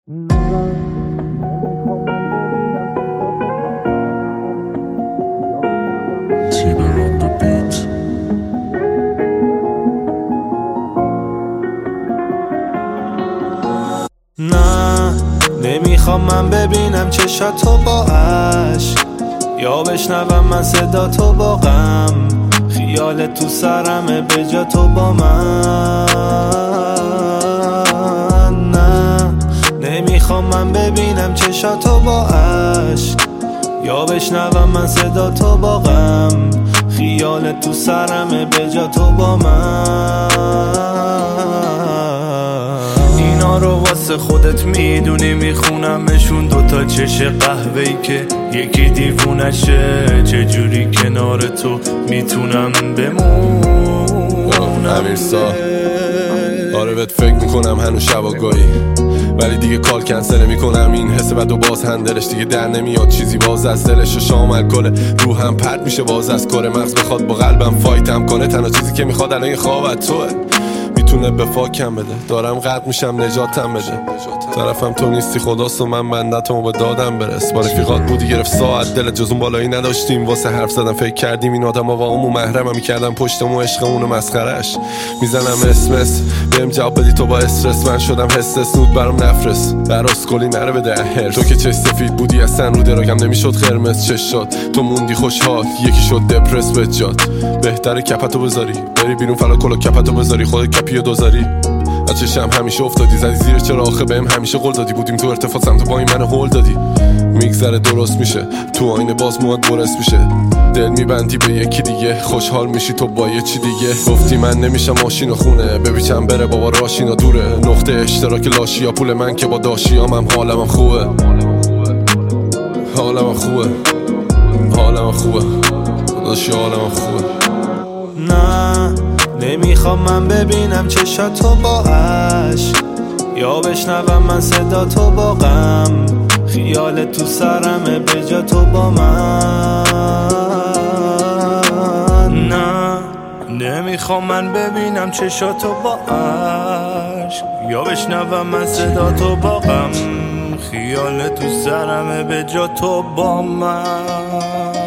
نه نمیخوام من ببینم چشاتو با عشق، یا بشنوم من صدا تو با غم. خیالت تو سرمه به جا تو با من. نه نمیخوام من ببینم چشاتو با عشق، یا بشنوم من صدا تو با غم. خیالت تو سرمه به جا تو با من. اینا رو واسه خودت میدونی میخونمشون، دوتا چش قهوه‌ای که یکی دیوونشه. چجوری کنار تو میتونم بمونم؟ امیرسا آره بهت فکر میکنم هنوز شباگاهی، ولی دیگه کال کنسل میکنم. این حس بعد و باز هندلش دیگه در نمیاد، چیزی باز از دلش و شام الکل روحم پرد میشه باز از کره. مغز بخواد با قلبم فایتم کنه، تنها چیزی که میخواد الان این خوابت توه. میتونه به فاکم بده، دارم غرق میشم نجاتم بده. طرفم تو نیستی خداست و من بندتمو به دادم برس. با رفیقات بودی گرفت ساعت دلت جز اون بالایی نداشتیم. واسه حرف زدم فکر کردیم این آدم با اون محرمم، میکردم پشتمو عشقمون مسخرش. میزنم اسمس بهم جواب بدی تو با استرس. من شدم حس سود برام نفرس، براس کلی نره به ده. تو که چش سفید بودی اصلا رو دراگم نمیشد قرمز چش شد. تو موندی خوشحال یکی شد دپرس به جات. بهتره کپتو بذاری بری بیرون فلا کلو کپتو بذاری خودت کپیو دوزاری. از چشم همیشه افتادی زدی زیر چرا آخه بهم همیشه قول دادی. بودیم تو ارتفاع سمت پایین من هول دادی. میگذره درست میشه تو آینه باز مواد برس میشه. دل میبندی به یکی دیگه خوشحال میشی تو با یه چی دیگه. گفتی من نمیشم ماشین و خونه ببیچم بره بابا راشینا دوره. نقطه اشتراک لاشی یا پول من که با داشیامم حالم خوبه. حالم خوبه حالم خوبه داشی حالم خوبه. نه نمیخوام من ببینم چشاتو با عشق، یا بشنوم من صدا تو با غم. خیالت تو سرمه به جا تو با من. نه نمیخوام من ببینم چشاتو با عشق، یا بشنوم من صدا تو با غم. خیالت تو سرمه به جا تو با من.